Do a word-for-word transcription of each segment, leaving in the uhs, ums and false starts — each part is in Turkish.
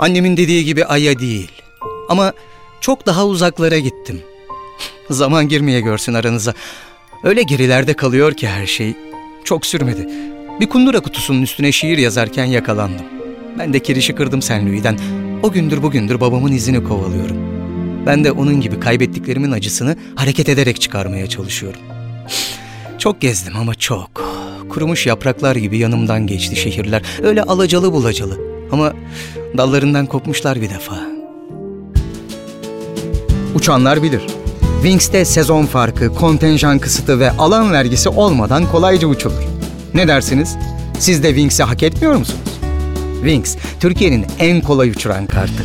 Annemin dediği gibi Ay'a değil. Ama çok daha uzaklara gittim. Zaman girmeye görsün aranıza. Öyle gerilerde kalıyor ki her şey. Çok sürmedi. Bir kundura kutusunun üstüne şiir yazarken yakalandım. Ben de kirişi kırdım Saint Louis'den. O gündür bugündür babamın izini kovalıyorum. Ben de onun gibi kaybettiklerimin acısını hareket ederek çıkarmaya çalışıyorum. Çok gezdim ama çok. Kurumuş yapraklar gibi yanımdan geçti şehirler. Öyle alacalı bulacalı. Ama dallarından kopmuşlar bir defa. Uçanlar bilir. Wings'te sezon farkı, kontenjan kısıtı ve alan vergisi olmadan kolayca uçulur. Ne dersiniz? Siz de Wings'i hak etmiyor musunuz? Wings, Türkiye'nin en kolay uçuran kartı.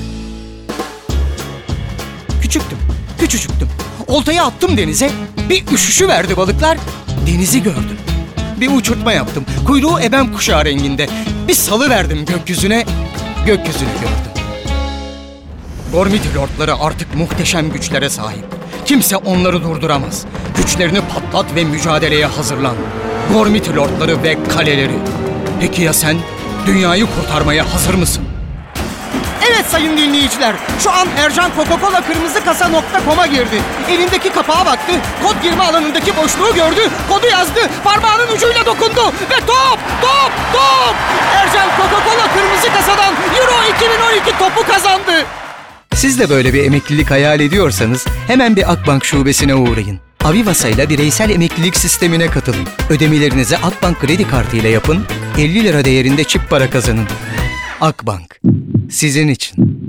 Küçüktüm, küçücüktüm. Oltayı attım denize, bir üşüşü verdi balıklar, denizi gördüm. Bir uçurtma yaptım, kuyruğu ebem kuşağı renginde. Bir salı verdim gökyüzüne, gökyüzünü gördüm. Gormiti lordları artık muhteşem güçlere sahip. Kimse onları durduramaz. Güçlerini patlat ve mücadeleye hazırlan. Gormiti lordları ve kaleleri. Peki ya sen? Dünyayı kurtarmaya hazır mısın? Evet sayın dinleyiciler, şu an Ercan Coca-Cola kırmızı kasa nokta com'a girdi. Elindeki kapağa baktı, kod girme alanındaki boşluğu gördü, kodu yazdı, parmağının ucuyla dokundu ve top, top, top! Ercan Coca-Cola kırmızı kasadan Euro iki bin on iki topu kazandı. Siz de böyle bir emeklilik hayal ediyorsanız hemen bir Akbank şubesine uğrayın. Avivasa ile bireysel emeklilik sistemine katılın. Ödemelerinizi Akbank kredi kartı ile yapın, elli lira değerinde çip para kazanın. Akbank, sizin için.